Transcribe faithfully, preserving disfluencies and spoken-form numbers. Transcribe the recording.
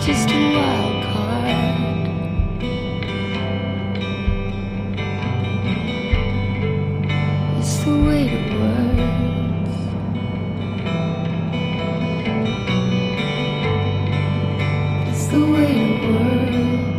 just a wild card. It's the weight of words. It's the weight of words.